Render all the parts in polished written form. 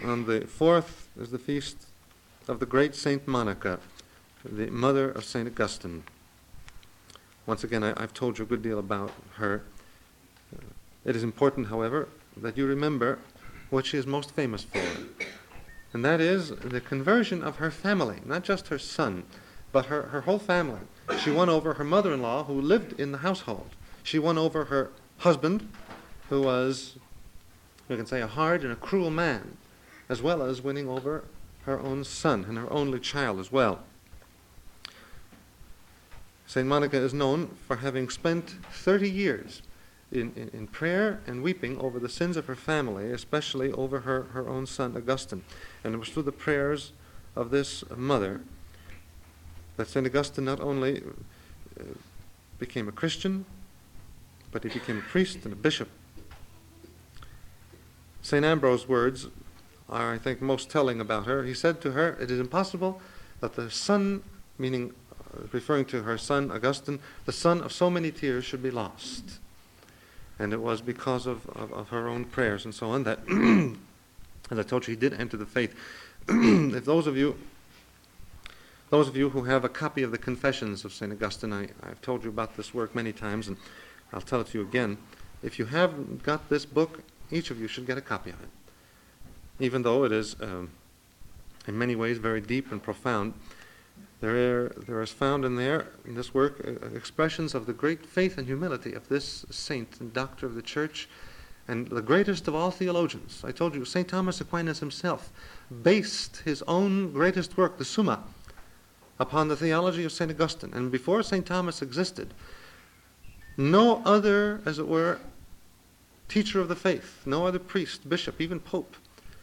on the 4th is the feast of the great Saint Monica, the mother of St. Augustine. Once again, I've told you a good deal about her. It is important, however, that you remember what she is most famous for, and that is the conversion of her family, not just her son, but her whole family. She won over her mother-in-law, who lived in the household. She won over her husband, who was, we can say, a hard and a cruel man, as well as winning over her own son and her only child as well. St. Monica is known for having spent 30 years in prayer and weeping over the sins of her family, especially over her own son Augustine. And it was through the prayers of this mother that St. Augustine not only became a Christian, but he became a priest and a bishop. St. Ambrose's words are, I think, most telling about her. He said to her, "It is impossible that the son," meaning referring to her son Augustine, "the son of so many tears should be lost." And it was because of her own prayers and so on that, as I told you, he did enter the faith. If those of you who have a copy of the Confessions of St. Augustine, I've told you about this work many times, and I'll tell it to you again. If you haven't got this book, each of you should get a copy of it. Even though it is, in many ways, very deep and profound, there is found in this work, expressions of the great faith and humility of this saint and doctor of the Church, and the greatest of all theologians. I told you, St. Thomas Aquinas himself based his own greatest work, the Summa, upon the theology of St. Augustine. And before St. Thomas existed, no other, as it were, teacher of the faith, no other priest, bishop, even pope,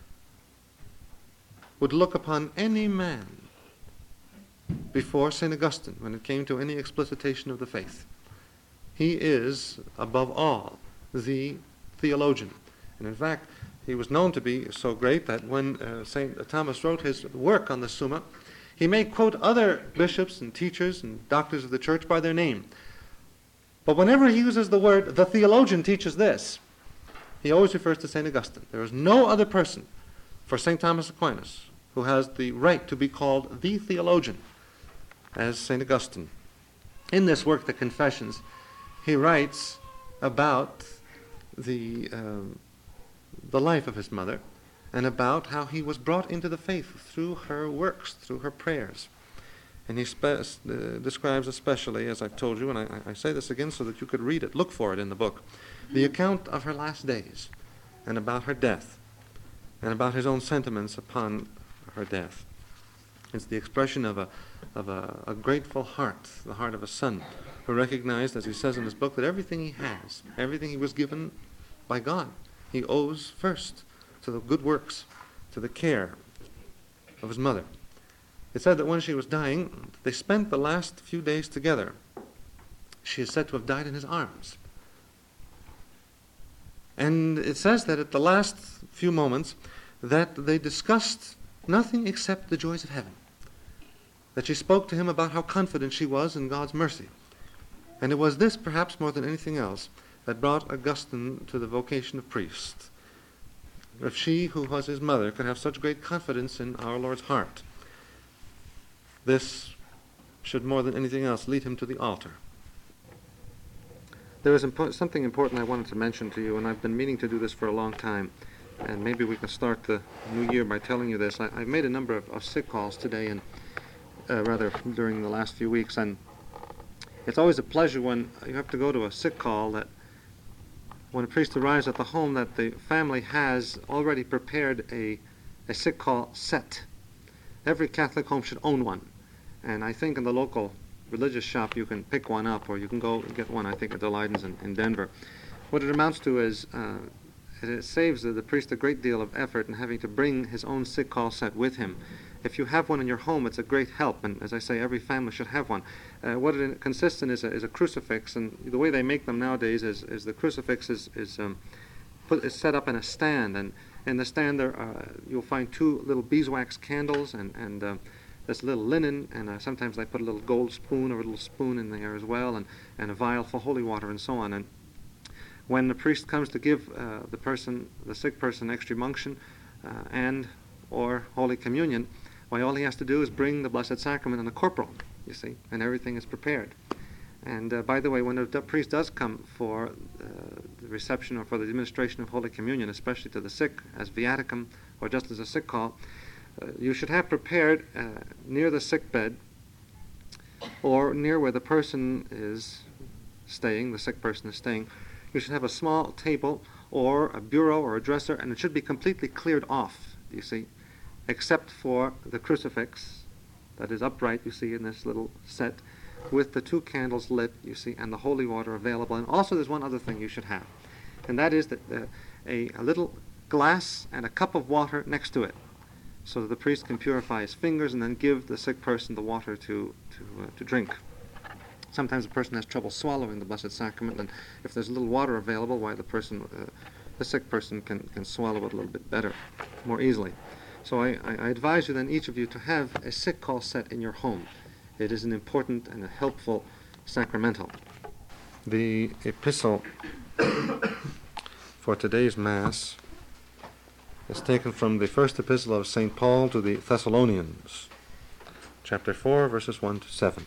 would look upon any man before St. Augustine when it came to any explicitation of the faith. He is, above all, the theologian. And in fact, he was known to be so great that when St. Thomas wrote his work on the Summa, he may quote other bishops and teachers and doctors of the Church by their name. But whenever he uses the word, "the theologian teaches this," he always refers to St. Augustine. There is no other person for St. Thomas Aquinas who has the right to be called the theologian as St. Augustine. In this work, the Confessions, he writes about the life of his mother and about how he was brought into the faith through her works, through her prayers. And he describes especially, as I've told you, and I say this again so that you could read it, look for it in the book, the account of her last days and about her death and about his own sentiments upon her death. It's the expression of a grateful heart, the heart of a son who recognized, as he says in his book, that everything he has, everything he was given by God, he owes first to the good works, to the care of his mother. It said that when she was dying, they spent the last few days together. She is said to have died in his arms. And it says that at the last few moments that they discussed nothing except the joys of heaven. That she spoke to him about how confident she was in God's mercy. And it was this, perhaps more than anything else, that brought Augustine to the vocation of priest. If she, who was his mother, could have such great confidence in our Lord's heart, this should more than anything else lead him to the altar. There is something important I wanted to mention to you, and I've been meaning to do this for a long time, and maybe we can start the new year by telling you this. I've made a number of sick calls today, and rather during the last few weeks, and it's always a pleasure when you have to go to a sick call that when a priest arrives at the home that the family has already prepared a sick call set. Every Catholic home should own one, and I think in the local religious shop you can pick one up, or you can go get one, I think, at the Leidens in Denver. What it amounts to is it saves the priest a great deal of effort in having to bring his own sick call set with him. If you have one in your home, it's a great help, and as I say, every family should have one. What it consists in is a crucifix, and the way they make them nowadays is the crucifix is set up in a stand, and in the stand there you'll find two little beeswax candles and this little linen, and sometimes they put a little gold spoon or a little spoon in there as well, and a vial for holy water and so on. And when the priest comes to give the sick person extreme unction, and or Holy Communion, why, all he has to do is bring the Blessed Sacrament and the corporal, you see, and everything is prepared. And by the way, when a priest does come for the reception or for the administration of Holy Communion, especially to the sick, as viaticum or just as a sick call, you should have prepared near the sick bed or near where the person is staying, the sick person is staying, you should have a small table or a bureau or a dresser, and it should be completely cleared off, you see, except for the crucifix that is upright, you see, in this little set, with the 2 candles lit, you see, and the holy water available. And also there's one other thing you should have, and that is that a little glass and a cup of water next to it, so that the priest can purify his fingers and then give the sick person the water to drink. Sometimes a person has trouble swallowing the Blessed Sacrament, and if there's a little water available, why, the sick person can swallow it a little bit better, more easily. So I advise you then, each of you, to have a sick call set in your home. It is an important and a helpful sacramental. The epistle for today's Mass is taken from the first epistle of St. Paul to the Thessalonians, chapter 4, verses 1 to 7.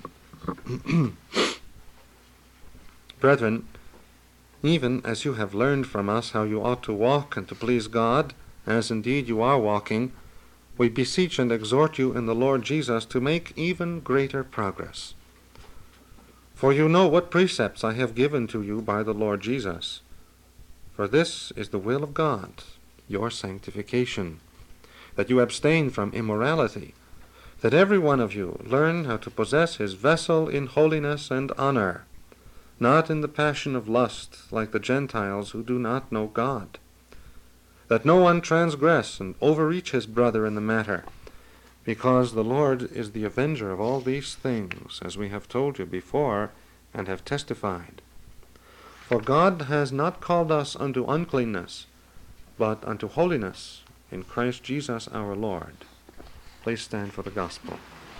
Brethren, even as you have learned from us how you ought to walk and to please God, as indeed you are walking, we beseech and exhort you in the Lord Jesus to make even greater progress. For you know what precepts I have given to you by the Lord Jesus. For this is the will of God, your sanctification, that you abstain from immorality, that every one of you learn how to possess his vessel in holiness and honor, not in the passion of lust like the Gentiles who do not know God, that no one transgress and overreach his brother in the matter, because the Lord is the avenger of all these things, as we have told you before and have testified. For God has not called us unto uncleanness, but unto holiness in Christ Jesus our Lord. Please stand for the Gospel.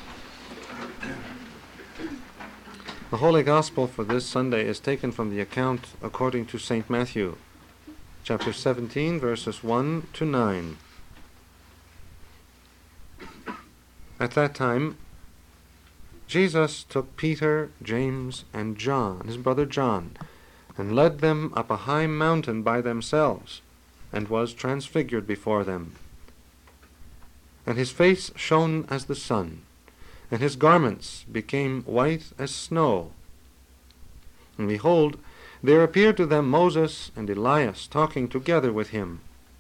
The Holy Gospel for this Sunday is taken from the account according to St. Matthew, chapter 17, verses 1 to 9. At that time, Jesus took Peter, James, and John, his brother John, and led them up a high mountain by themselves, and was transfigured before them. And his face shone as the sun, and his garments became white as snow. And behold, there appeared to them Moses and Elias talking together with him.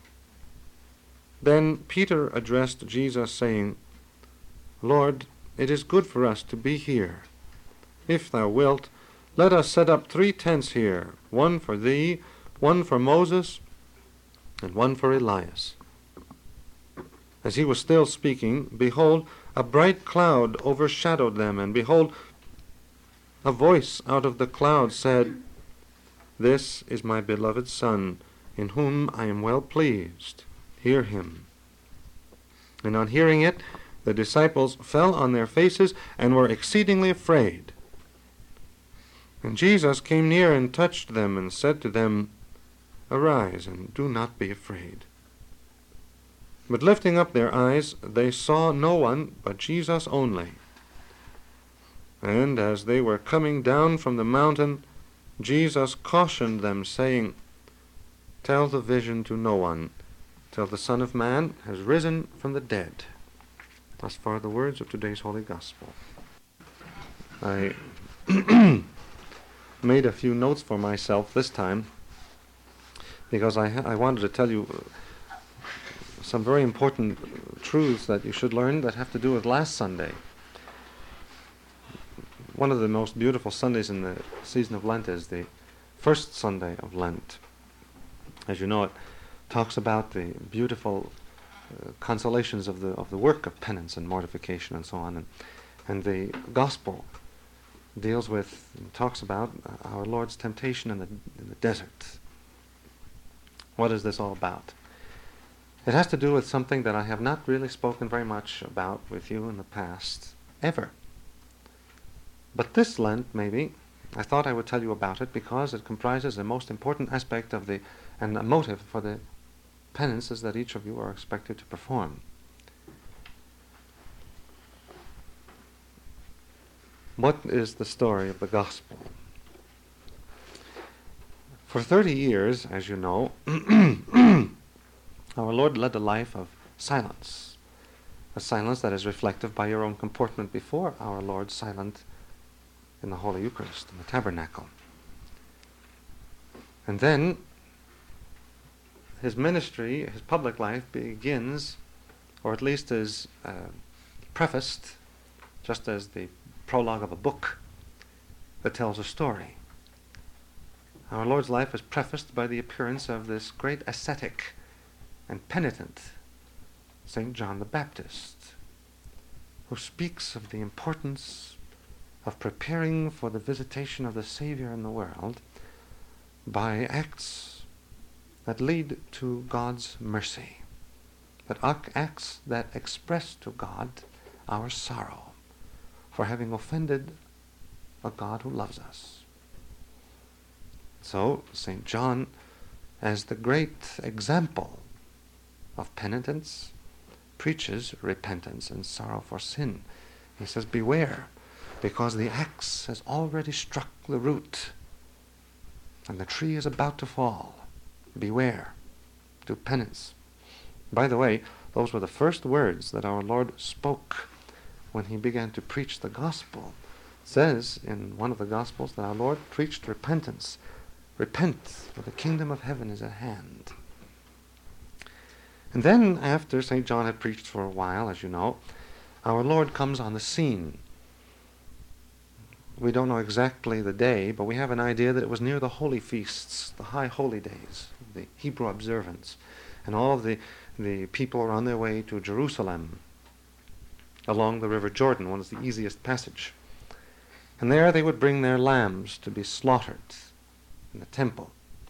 Then Peter addressed Jesus, saying, Lord, it is good for us to be here. If thou wilt, let us set up 3 tents here, one for thee, one for Moses, and one for Elias. As he was still speaking, behold, a bright cloud overshadowed them, and behold, a voice out of the cloud said, This is my beloved Son, in whom I am well pleased. Hear him. And on hearing it, the disciples fell on their faces and were exceedingly afraid. And Jesus came near and touched them and said to them, Arise, and do not be afraid. But lifting up their eyes, they saw no one but Jesus only. And as they were coming down from the mountain, Jesus cautioned them, saying, Tell the vision to no one, till the Son of Man has risen from the dead. Thus far the words of today's Holy Gospel. I made a few notes for myself this time, because I wanted to tell you some very important truths that you should learn that have to do with last Sunday. One of the most beautiful Sundays in the season of Lent is the first Sunday of Lent. As you know, it talks about the beautiful consolations of the work of penance and mortification and so on. And the Gospel deals with, talks about our Lord's temptation in the desert. What is this all about? It has to do with something that I have not really spoken very much about with you in the past, ever. But this Lent, maybe, I thought I would tell you about it because it comprises the most important aspect of and a motive for the penances that each of you are expected to perform. What is the story of the gospel? For 30 years, as you know, our Lord led a life of silence, a silence that is reflective by your own comportment before our Lord, silent in the Holy Eucharist, in the tabernacle. And then his ministry, his public life begins, or at least is prefaced, just as the prologue of a book that tells a story. Our Lord's life is prefaced by the appearance of this great ascetic and penitent, St. John the Baptist, who speaks of the importance of preparing for the visitation of the Savior in the world by acts that lead to God's mercy, but acts that express to God our sorrow for having offended a God who loves us. So, St. John, as the great example of penitence, preaches repentance and sorrow for sin. He says, beware, because the axe has already struck the root, and the tree is about to fall. Beware, do penance. By the way, those were the first words that our Lord spoke when he began to preach the gospel. It says in one of the gospels that our Lord preached repentance. Repent, for the kingdom of heaven is at hand. And then, after St. John had preached for a while, as you know, our Lord comes on the scene. We don't know exactly the day, but we have an idea that it was near the holy feasts, the high holy days, the Hebrew observance. And all of the people are on their way to Jerusalem, along the river Jordan, one is the easiest passage. And there they would bring their lambs to be slaughtered in the temple.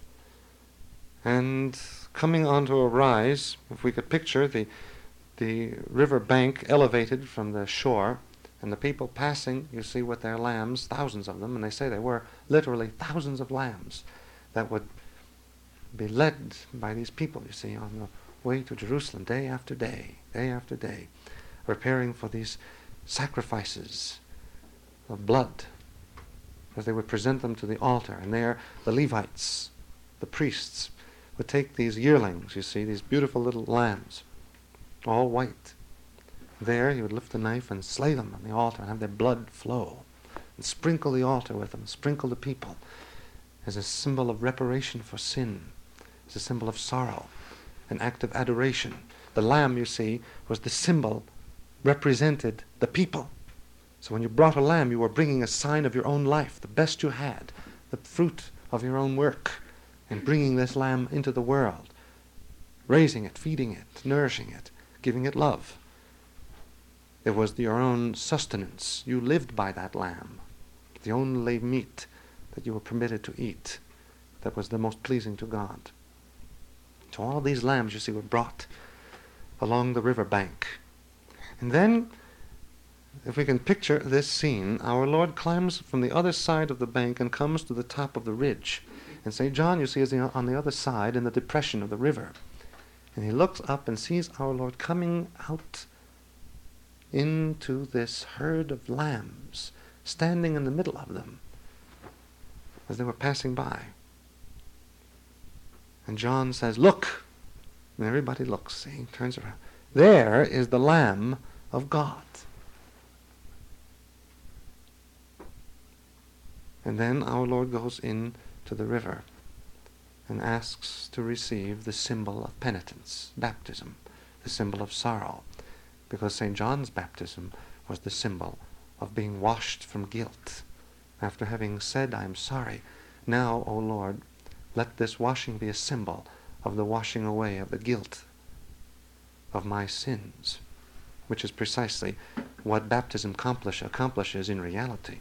And coming onto a rise, if we could picture the river bank elevated from the shore, and the people passing, you see, with their lambs, thousands of them, and they say there were literally thousands of lambs that would be led by these people, you see, on the way to Jerusalem day after day, preparing for these sacrifices of blood as they would present them to the altar. And there the Levites, the priests, would take these yearlings, you see, these beautiful little lambs, all white. There he would lift the knife and slay them on the altar and have their blood flow and sprinkle the altar with them, sprinkle the people as a symbol of reparation for sin, as a symbol of sorrow, an act of adoration. The lamb, you see, was the symbol, represented the people. So when you brought a lamb, you were bringing a sign of your own life, the best you had, the fruit of your own work, and bringing this lamb into the world, raising it, feeding it, nourishing it, giving it love. It was your own sustenance. You lived by that lamb, the only meat that you were permitted to eat that was the most pleasing to God. So all these lambs, you see, were brought along the river bank. And then, if we can picture this scene, our Lord climbs from the other side of the bank and comes to the top of the ridge. And St. John, you see, is on the other side in the depression of the river. And he looks up and sees our Lord coming out into this herd of lambs, standing in the middle of them as they were passing by. And John says, "Look!" And everybody looks, see, turns around. There is the Lamb of God. And then our Lord goes in to the river and asks to receive the symbol of penitence, baptism, the symbol of sorrow, because St. John's baptism was the symbol of being washed from guilt. After having said, "I am sorry," now, O Lord, let this washing be a symbol of the washing away of the guilt of my sins, which is precisely what baptism accomplishes in reality.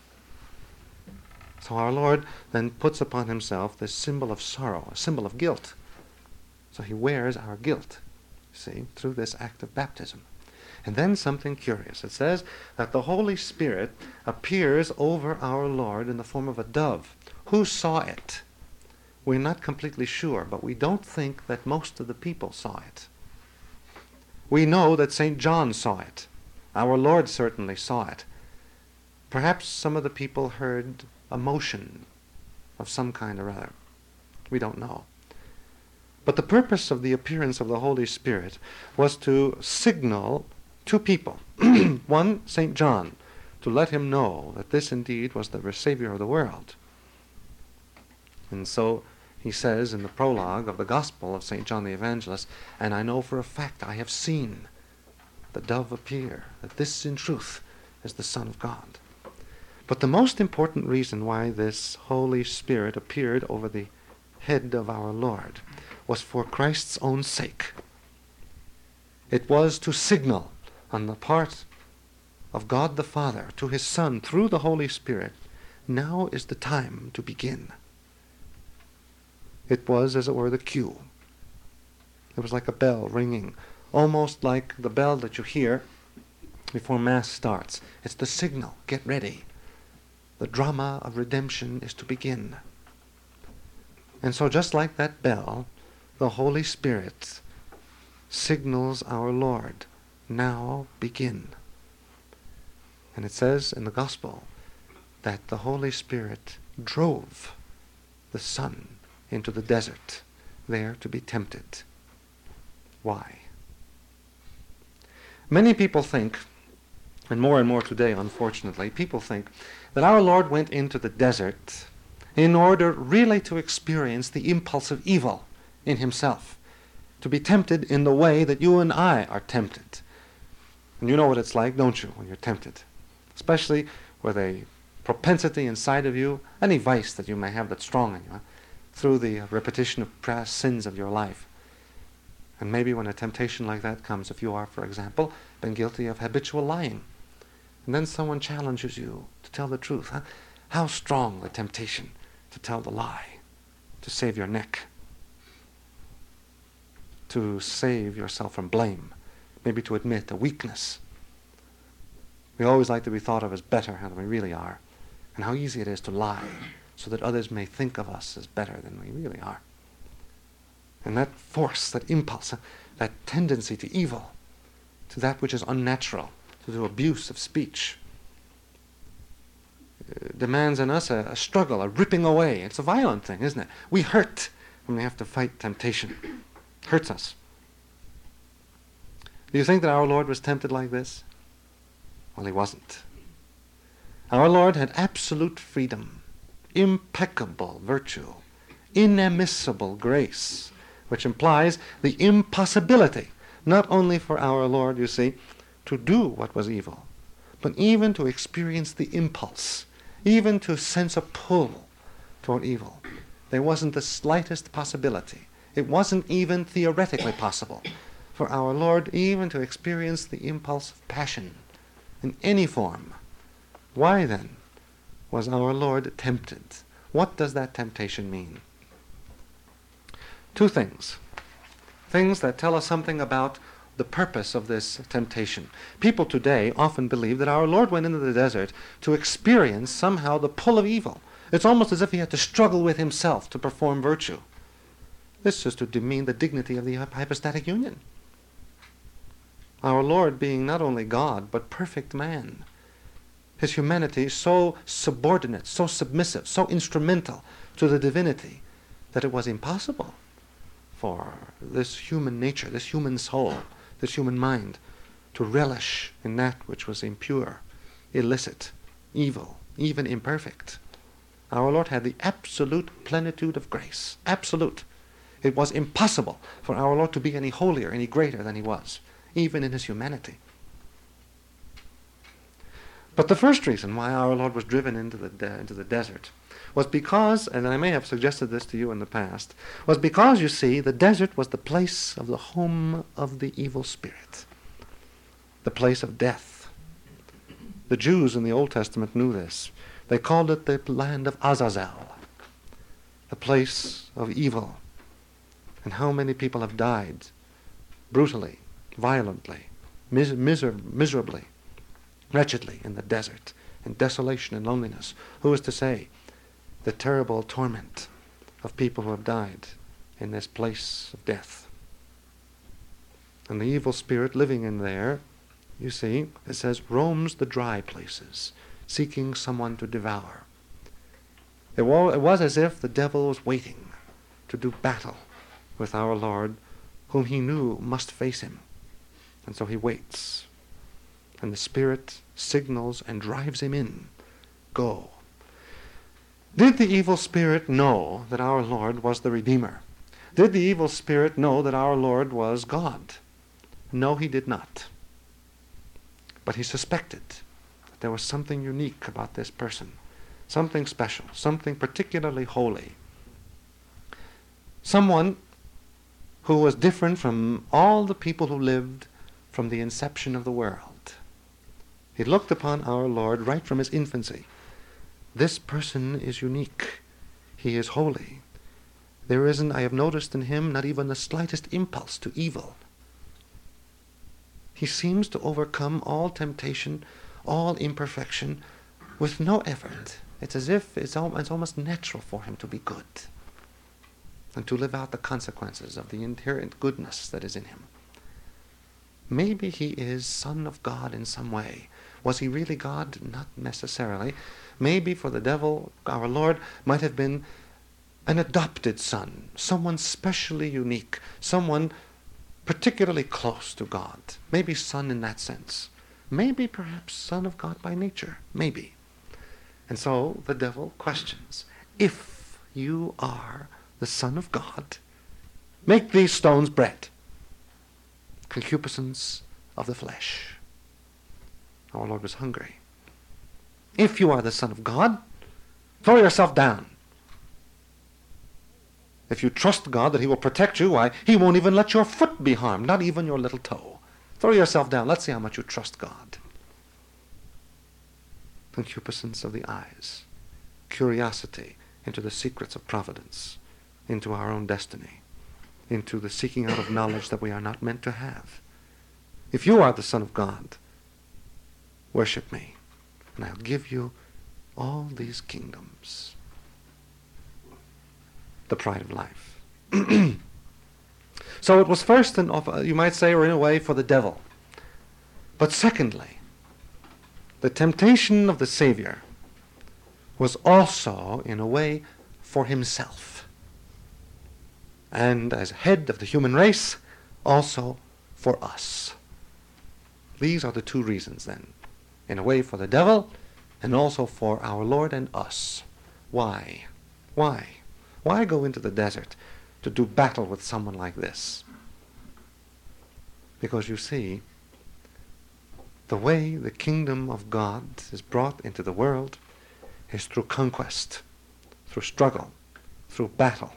So our Lord then puts upon himself this symbol of sorrow, a symbol of guilt. So he wears our guilt, see, through this act of baptism. And then something curious. It says that the Holy Spirit appears over our Lord in the form of a dove. Who saw it? We're not completely sure, but we don't think that most of the people saw it. We know that St. John saw it. Our Lord certainly saw it. Perhaps some of the people heard a motion of some kind or other. We don't know. But the purpose of the appearance of the Holy Spirit was to signal two people. One, St. John, to let him know that this indeed was the Savior of the world. And so he says in the prologue of the Gospel of St. John the Evangelist, "And I know for a fact I have seen the dove appear, that this in truth is the Son of God." But the most important reason why this Holy Spirit appeared over the head of our Lord was for Christ's own sake. It was to signal on the part of God the Father to his Son through the Holy Spirit, now is the time to begin. It was, as it were, the cue. It was like a bell ringing, almost like the bell that you hear before Mass starts. It's the signal. Get ready. The drama of redemption is to begin. And so just like that bell, the Holy Spirit signals our Lord, now begin. And it says in the Gospel that the Holy Spirit drove the Son into the desert, there to be tempted. Why? Many people think, and more today, unfortunately, people think that our Lord went into the desert in order really to experience the impulse of evil in himself, to be tempted in the way that you and I are tempted. And you know what it's like, don't you, when you're tempted? Especially with a propensity inside of you, any vice that you may have that's strong in you, through the repetition of past sins of your life. And maybe when a temptation like that comes, if you are, for example, been guilty of habitual lying, and then someone challenges you to tell the truth, how strong the temptation to tell the lie, to save your neck, to save yourself from blame, maybe to admit a weakness. We always like to be thought of as better than we really are, and how easy it is to lie so that others may think of us as better than we really are. And that force, that impulse, that tendency to evil, to that which is unnatural, to the abuse of speech, demands in us a struggle, a ripping away. It's a violent thing, isn't it? We hurt when we have to fight temptation. Hurts us. Do you think that our Lord was tempted like this? Well, he wasn't. Our Lord had absolute freedom, impeccable virtue, inadmissible grace, which implies the impossibility, not only for our Lord, you see, to do what was evil, but even to experience the impulse, even to sense a pull toward evil. There wasn't the slightest possibility. It wasn't even theoretically possible for our Lord even to experience the impulse of passion in any form. Why then was our Lord tempted? What does that temptation mean? Two things that tell us something about the purpose of this temptation. People today often believe that our Lord went into the desert to experience somehow the pull of evil. It's almost as if he had to struggle with himself to perform virtue. This is to demean the dignity of the hypostatic union. Our Lord being not only God, but perfect man. His humanity so subordinate, so submissive, so instrumental to the divinity that it was impossible for this human nature, this human soul, this human mind to relish in that which was impure, illicit, evil, even imperfect. Our Lord had the absolute plenitude of grace. Absolute. It was impossible for our Lord to be any holier, any greater than he was, even in his humanity. But the first reason why our Lord was driven into the desert was because, and I may have suggested this to you in the past, was because, you see, the desert was the place of the home of the evil spirit, the place of death. The Jews in the Old Testament knew this. They called it the land of Azazel, the place of evil. And how many people have died brutally, violently, miserably, wretchedly in the desert, in desolation and loneliness. Who is to say the terrible torment of people who have died in this place of death. And the evil spirit living in there, you see, it says, roams the dry places, seeking someone to devour. It was as if the devil was waiting to do battle with our Lord, whom he knew must face him. And so he waits. And the Spirit signals and drives him in. Go. Did the evil spirit know that our Lord was the Redeemer? Did the evil spirit know that our Lord was God? No, he did not. But he suspected that there was something unique about this person, something special, something particularly holy. Someone who was different from all the people who lived from the inception of the world. He looked upon our Lord right from his infancy. This person is unique. He is holy. There isn't, I have noticed in him, not even the slightest impulse to evil. He seems to overcome all temptation, all imperfection, with no effort. It's as if it's almost natural for him to be good and to live out the consequences of the inherent goodness that is in him. Maybe he is Son of God in some way. Was he really God? Not necessarily. Maybe for the devil, our Lord might have been an adopted son, someone specially unique, someone particularly close to God. Maybe son in that sense. Maybe perhaps Son of God by nature. Maybe. And so the devil questions, if you are the Son of God, make these stones bread. Concupiscence of the flesh. Our Lord was hungry. If you are the Son of God, throw yourself down. If you trust God that he will protect you, why, he won't even let your foot be harmed, not even your little toe. Throw yourself down. Let's see how much you trust God. Concupiscence of the eyes. Curiosity into the secrets of providence, into our own destiny, into the seeking out of knowledge that we are not meant to have. If you are the Son of God, worship me, and I'll give you all these kingdoms. The pride of life. So it was first, you might say, or in a way, for the devil. But secondly, the temptation of the Savior was also, in a way, for himself. And as head of the human race, also for us. These are the two reasons then. In a way for the devil, and also for our Lord and us. Why? Why? Why go into the desert to do battle with someone like this? Because you see, the way the kingdom of God is brought into the world is through conquest, through struggle, through battle.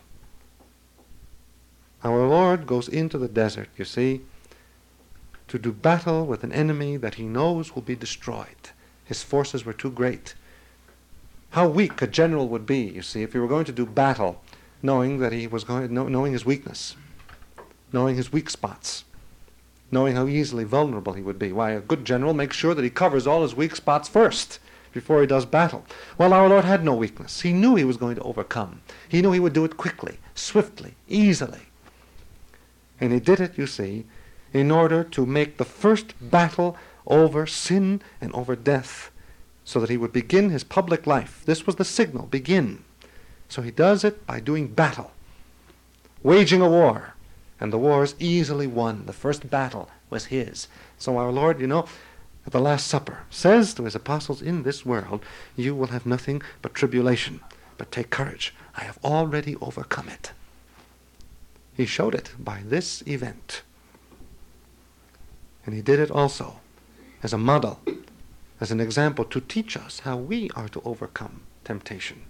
Our Lord goes into the desert, you see, to do battle with an enemy that he knows will be destroyed. His forces were too great. How weak a general would be, you see, if he were going to do battle, knowing that he was knowing his weakness, knowing his weak spots, knowing how easily vulnerable he would be. Why, a good general makes sure that he covers all his weak spots first before he does battle. Well, our Lord had no weakness. He knew he was going to overcome. He knew he would do it quickly, swiftly, easily. And he did it, you see, in order to make the first battle over sin and over death, so that he would begin his public life. This was the signal, begin. So he does it by doing battle, waging a war, and the war is easily won. The first battle was his. So our Lord, you know, at the Last Supper, says to his apostles, in this world you will have nothing but tribulation, but take courage. I have already overcome it. He showed it by this event. And he did it also as a model, as an example to teach us how we are to overcome temptation.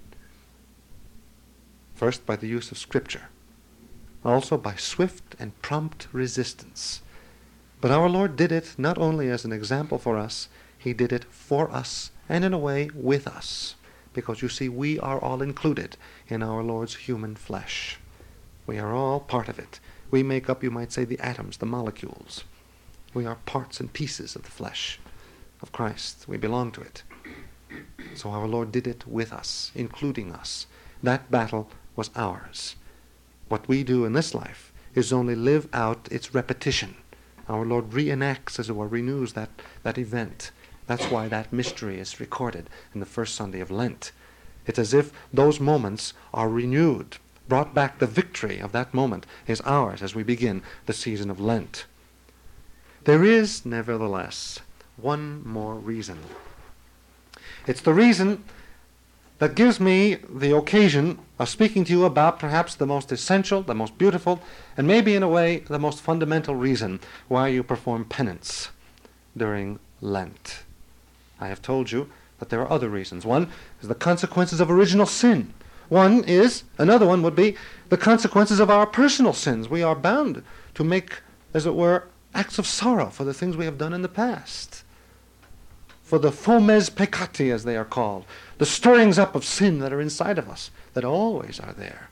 First, by the use of Scripture. Also by swift and prompt resistance. But our Lord did it not only as an example for us, he did it for us and in a way with us. Because you see, we are all included in our Lord's human flesh. We are all part of it. We make up, you might say, the atoms, the molecules. We are parts and pieces of the flesh of Christ. We belong to it. So our Lord did it with us, including us. That battle was ours. What we do in this life is only live out its repetition. Our Lord reenacts, as it were, renews that event. That's why that mystery is recorded in the first Sunday of Lent. It's as if those moments are renewed, brought back. The victory of that moment is ours as we begin the season of Lent. There is, nevertheless, one more reason. It's the reason that gives me the occasion of speaking to you about perhaps the most essential, the most beautiful, and maybe in a way the most fundamental reason why you perform penance during Lent. I have told you that there are other reasons. One is the consequences of original sin. Another one would be the consequences of our personal sins. We are bound to make, as it were, acts of sorrow for the things we have done in the past. For the fomes peccati, as they are called, the stirrings up of sin that are inside of us, that always are there,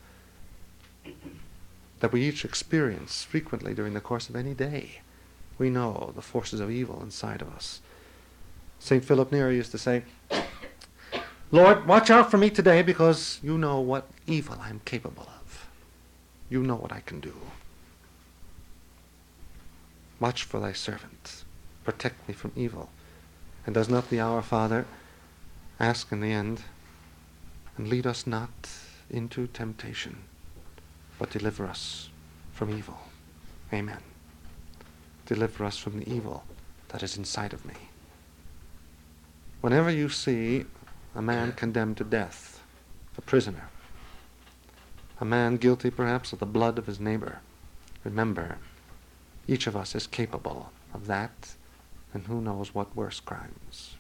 that we each experience frequently during the course of any day. We know the forces of evil inside of us. St. Philip Neri used to say, Lord, watch out for me today because you know what evil I am capable of. You know what I can do. Watch for thy servant. Protect me from evil. And does not the Our Father ask in the end, and lead us not into temptation, but deliver us from evil. Amen. Deliver us from the evil that is inside of me. Whenever you see a man condemned to death, a prisoner, a man guilty perhaps of the blood of his neighbor, remember, each of us is capable of that, and who knows what worse crimes.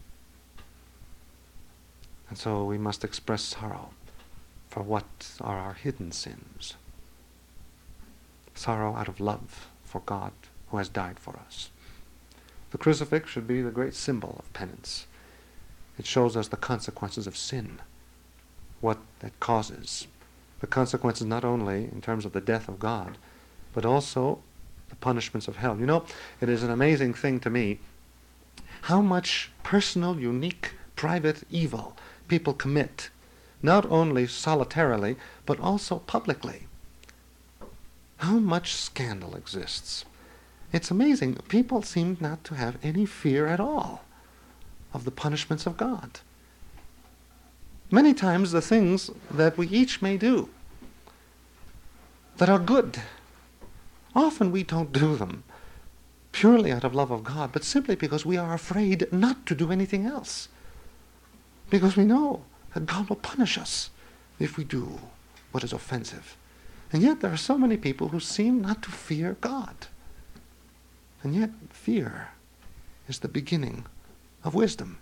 And so we must express sorrow for what are our hidden sins. Sorrow out of love for God who has died for us. The crucifix should be the great symbol of penance. It shows us the consequences of sin, what that causes. The consequences not only in terms of the death of God, but also the punishments of hell. You know, it is an amazing thing to me how much personal, unique, private evil people commit, not only solitarily, but also publicly. How much scandal exists. It's amazing. People seem not to have any fear at all of the punishments of God. Many times the things that we each may do that are good, often we don't do them purely out of love of God, but simply because we are afraid not to do anything else. Because we know that God will punish us if we do what is offensive. And yet there are so many people who seem not to fear God. And yet fear is the beginning of wisdom.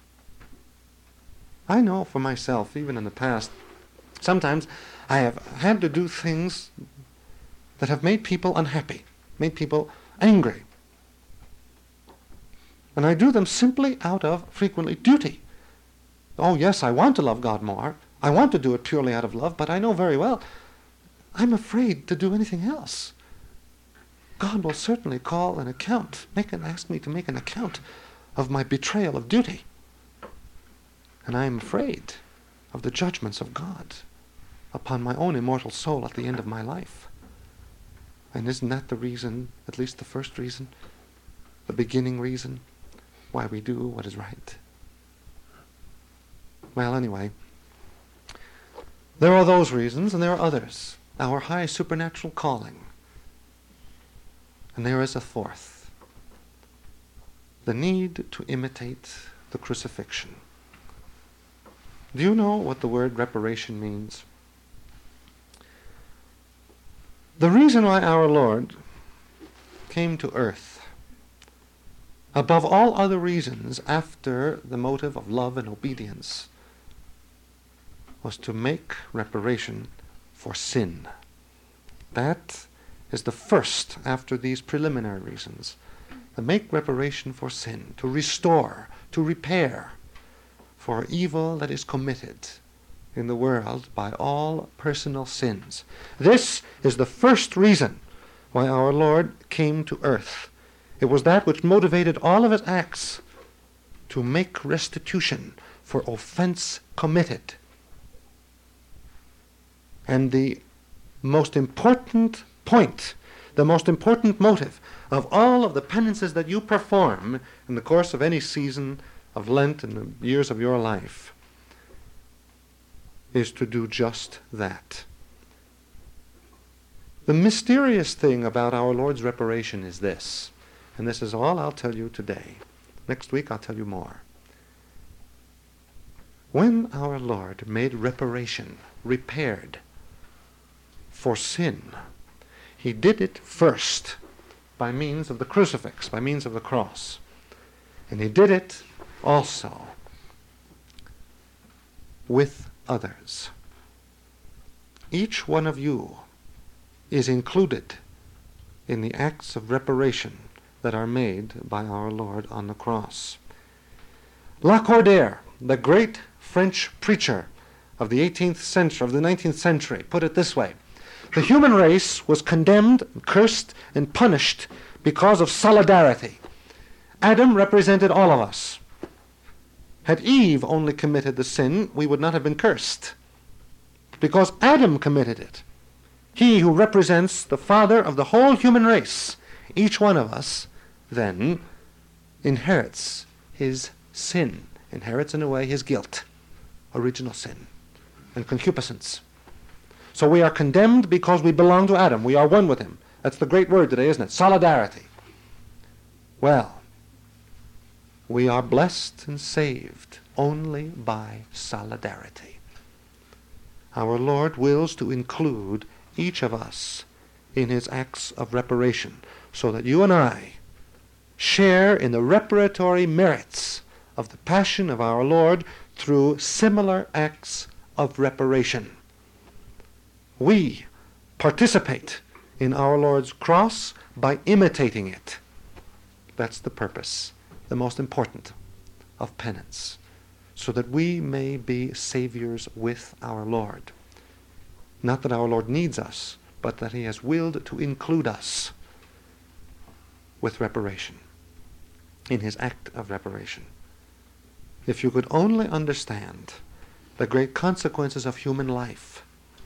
I know for myself, even in the past, sometimes I have had to do things that have made people unhappy, made people angry. And I do them simply out of, frequently, duty. Oh yes, I want to love God more. I want to do it purely out of love, but I know very well I'm afraid to do anything else. God will certainly call an account, ask me to make an account of my betrayal of duty. And I am afraid of the judgments of God upon my own immortal soul at the end of my life. And isn't that the reason, at least the first reason, the beginning reason, why we do what is right? Well, anyway, there are those reasons, and there are others. Our high supernatural calling. And there is a fourth. The need to imitate the crucifixion. Do you know what the word reparation means? The reason why our Lord came to earth, above all other reasons after the motive of love and obedience, was to make reparation for sin. That is the first after these preliminary reasons. To make reparation for sin, to restore, to repair for evil that is committed in the world by all personal sins. This is the first reason why our Lord came to earth. It was that which motivated all of his acts, to make restitution for offense committed. And the most important point, the most important motive of all of the penances that you perform in the course of any season of Lent in the years of your life is to do just that. The mysterious thing about our Lord's reparation is this, and this is all I'll tell you today. Next week I'll tell you more. When our Lord made reparation, repaired for sin, he did it first by means of the crucifix, by means of the cross. And he did it also with others. Each one of you is included in the acts of reparation that are made by our Lord on the cross. Lacordaire, the great French preacher of the 18th century, of the 19th century, put it this way: the human race was condemned, cursed, and punished because of solidarity. Adam represented all of us. Had Eve only committed the sin, we would not have been cursed, because Adam committed it. He who represents the father of the whole human race, each one of us, then inherits his sin, inherits in a way his guilt, original sin, and concupiscence. So we are condemned because we belong to Adam. We are one with him. That's the great word today, isn't it? Solidarity. Well, we are blessed and saved only by solidarity. Our Lord wills to include each of us in his acts of reparation, so that you and I share in the reparatory merits of the passion of our Lord through similar acts of reparation. We participate in our Lord's cross by imitating it. That's the purpose, the most important, of penance, so that we may be saviors with our Lord. Not that our Lord needs us, but that he has willed to include us with reparation, in his act of reparation. If you could only understand the great consequences of human life,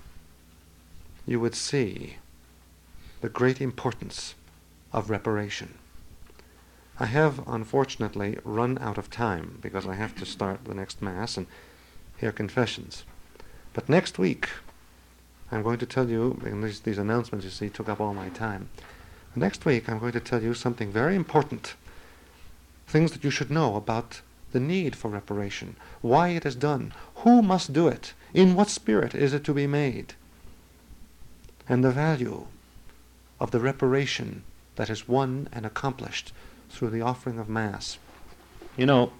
you would see the great importance of reparation. I have, unfortunately, run out of time because I have to start the next Mass and hear confessions. But next week, I'm going to tell you, and these announcements, you see, took up all my time. Next week, I'm going to tell you something very important, things that you should know about the need for reparation, why it is done, who must do it, in what spirit is it to be made, and the value of the reparation that is won and accomplished through the offering of Mass. You know,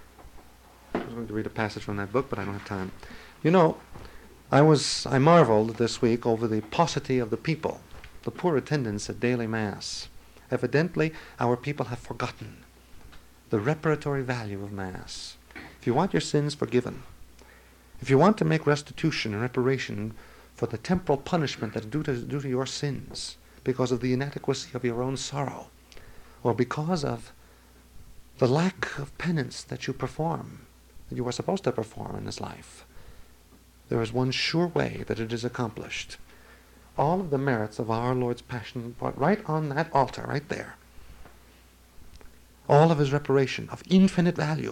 I was going to read a passage from that book, but I don't have time. You know, I marveled this week over the paucity of the people, the poor attendance at daily Mass. Evidently, our people have forgotten the reparatory value of Mass. If you want your sins forgiven, if you want to make restitution and reparation for the temporal punishment that is due to your sins because of the inadequacy of your own sorrow, or because of the lack of penance that you perform, that you are supposed to perform in this life, there is one sure way that it is accomplished. All of the merits of our Lord's passion, right on that altar, right there. All of his reparation of infinite value.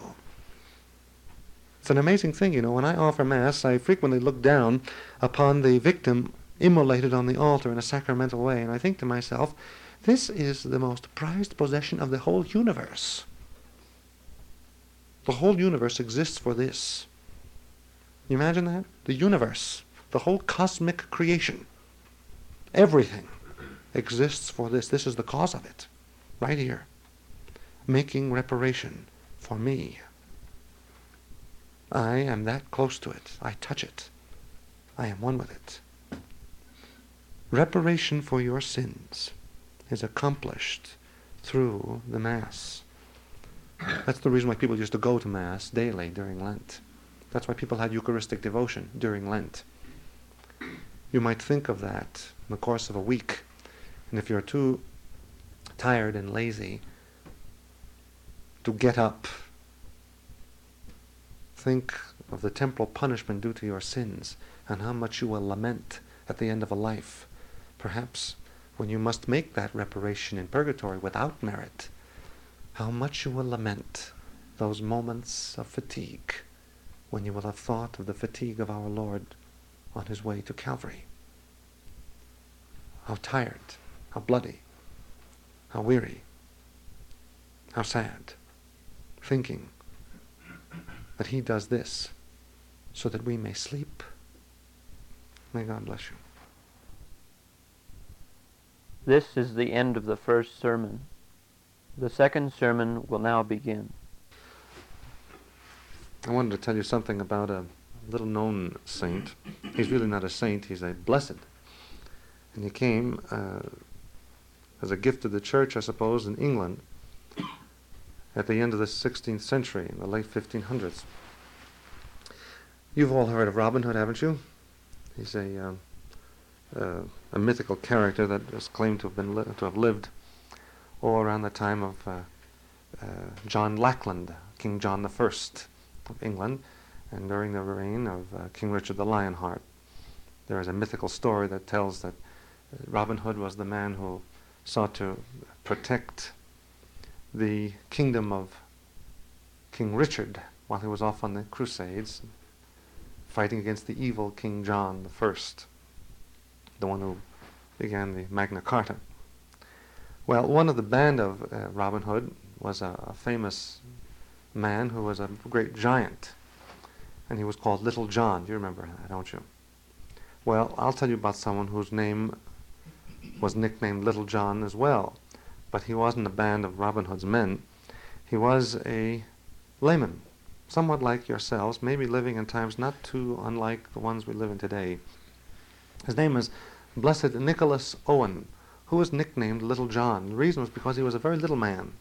It's an amazing thing, you know. When I offer Mass, I frequently look down upon the victim immolated on the altar in a sacramental way, and I think to myself, this is the most prized possession of the whole universe. The whole universe exists for this. You imagine that? The universe, the whole cosmic creation, everything exists for this. This is the cause of it, right here, making reparation for me. I am that close to it. I touch it. I am one with it. Reparation for your sins is accomplished through the Mass. That's the reason why people used to go to Mass daily during Lent. That's why people had Eucharistic devotion during Lent. You might think of that in the course of a week, and if you're too tired and lazy to get up, think of the temporal punishment due to your sins, and how much you will lament at the end of a life, perhaps when you must make that reparation in purgatory without merit, how much you will lament those moments of fatigue when you will have thought of the fatigue of our Lord on his way to Calvary. How tired, how bloody, how weary, how sad, thinking that he does this so that we may sleep. May God bless you. This is the end of the first sermon. The second sermon will now begin. I wanted to tell you something about a little-known saint. He's really not a saint, he's a blessed. And he came as a gift to the church, I suppose, in England at the end of the 16th century, in the late 1500s. You've all heard of Robin Hood, haven't you? He's a mythical character that is claimed to have lived all around the time of John Lackland, King John I of England, and during the reign of King Richard the Lionheart. There is a mythical story that tells that Robin Hood was the man who sought to protect the kingdom of King Richard while he was off on the Crusades, fighting against the evil King John I, the one who began the Magna Carta. Well, one of the band of Robin Hood was a famous man who was a great giant, and he was called Little John. Do you remember that, don't you? Well, I'll tell you about someone whose name was nicknamed Little John as well, but he wasn't a band of Robin Hood's men. He was a layman, somewhat like yourselves, maybe living in times not too unlike the ones we live in today. His name is Blessed Nicholas Owen, who was nicknamed Little John. The reason was because he was a very little man,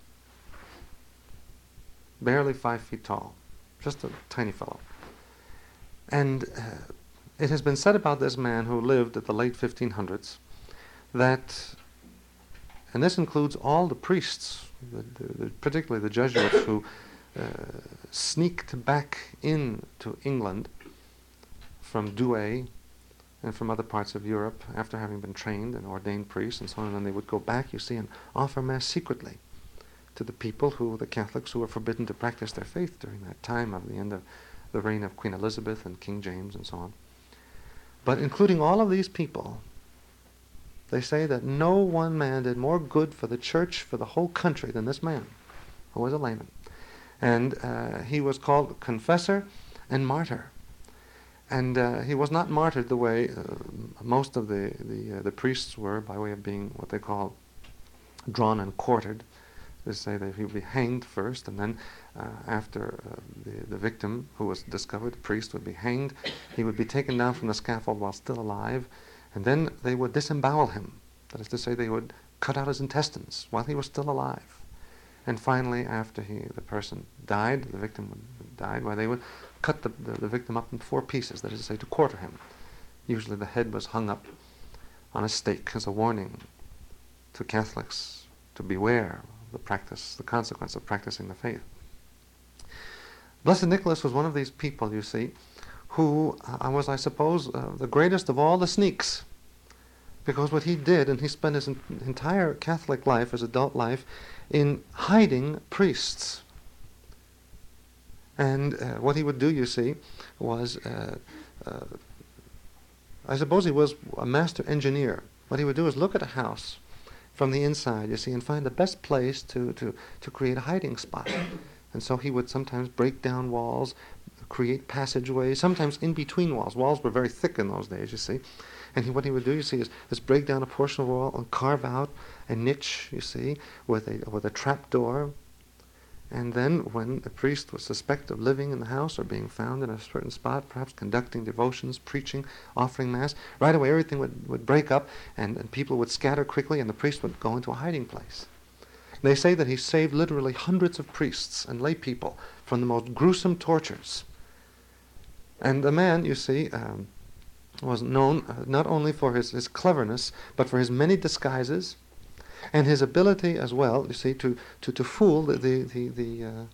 barely 5 feet tall, just a tiny fellow. And it has been said about this man who lived at the late 1500s that, and this includes all the priests, particularly the Jesuits who sneaked back into England from Douay and from other parts of Europe after having been trained and ordained priests and so on, and then they would go back, you see, and offer Mass secretly to the people the Catholics who were forbidden to practice their faith during that time of the end of the reign of Queen Elizabeth and King James and so on. But including all of these people, they say that no one man did more good for the church, for the whole country, than this man, who was a layman. And he was called confessor and martyr. And he was not martyred the way most of the priests were, by way of being what they call drawn and quartered. They say that he would be hanged first, and then after the victim who was discovered, the priest, would be hanged. He would be taken down from the scaffold while still alive, and then they would disembowel him. That is to say, they would cut out his intestines while he was still alive. And finally, after the person died, the victim died, they would cut the victim up in 4 pieces, that is to say, to quarter him. Usually the head was hung up on a stake as a warning to Catholics to beware the consequence of practicing the faith. Blessed Nicholas was one of these people, you see, who was, I suppose, the greatest of all the sneaks. Because what he did, and he spent his entire Catholic life, his adult life, in hiding priests. And what he would do, you see, was, I suppose he was a master engineer. What he would do is look at a house from the inside, you see, and find the best place to create a hiding spot. And so he would sometimes break down walls, create passageways, sometimes in between walls. Walls were very thick in those days, you see. And what he would do, you see, is break down a portion of the wall and carve out a niche, you see, with a trap door. And then when a priest was suspected of living in the house or being found in a certain spot, perhaps conducting devotions, preaching, offering Mass, right away everything would break up and people would scatter quickly and the priest would go into a hiding place. They say that he saved literally hundreds of priests and lay people from the most gruesome tortures. And the man, you see, was known not only for his cleverness, but for his many disguises, and his ability as well, you see, to fool the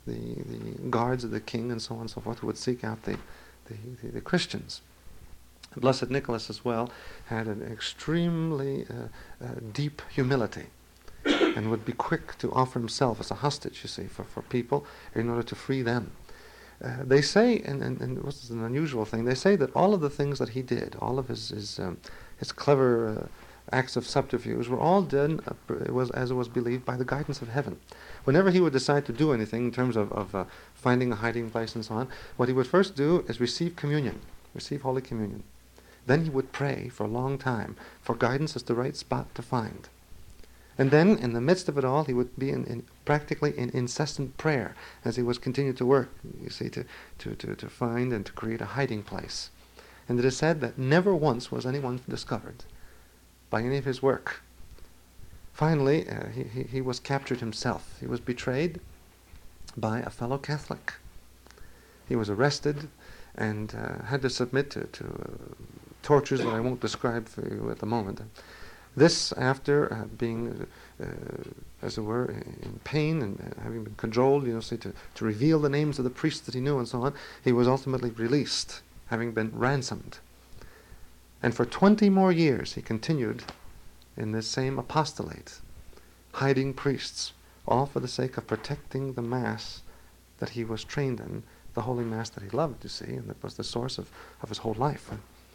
the guards of the king and so on and so forth, who would seek out the Christians. Blessed Nicholas as well had an extremely deep humility, and would be quick to offer himself as a hostage, you see, for people in order to free them. They say, and this is an unusual thing, they say that all of the things that he did, all of his clever acts of subterfuge, were all done, as it was believed, by the guidance of heaven. Whenever he would decide to do anything in terms of finding a hiding place and so on, what he would first do is receive communion, receive Holy Communion. Then he would pray for a long time for guidance as to the right spot to find. And then, in the midst of it all, he would be practically in incessant prayer as he was continuing to work, you see, to find and to create a hiding place. And it is said that never once was anyone discovered by any of his work. Finally, he was captured himself. He was betrayed by a fellow Catholic. He was arrested and had to submit to tortures that I won't describe for you at the moment. This after being, as it were, in pain and having been cajoled, you know, say to reveal the names of the priests that he knew and so on, he was ultimately released, having been ransomed. And for 20 more years he continued in this same apostolate, hiding priests, all for the sake of protecting the Mass that he was trained in, the Holy Mass that he loved, you see, and that was the source of his whole life.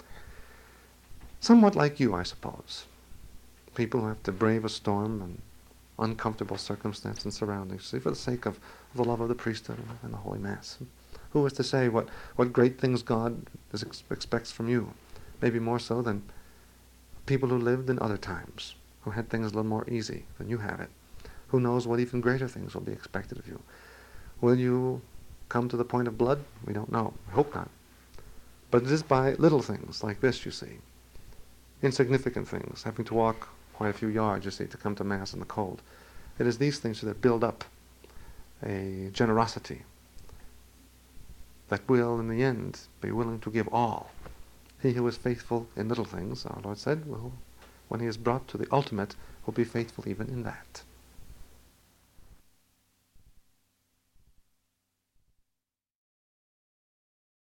Somewhat like you, I suppose. People who have to brave a storm and uncomfortable circumstance and surroundings, see, for the sake of the love of the priesthood and the Holy Mass. Who is to say what great things God expects from you? Maybe more so than people who lived in other times, who had things a little more easy than you have it. Who knows what even greater things will be expected of you? Will you come to the point of blood? We don't know. I hope not. But it is by little things like this, you see. Insignificant things, having to walk quite a few yards, you see, to come to Mass in the cold. It is these things that build up a generosity that will, in the end, be willing to give all. He who is faithful in little things, our Lord said, will, when he is brought to the ultimate, will be faithful even in that.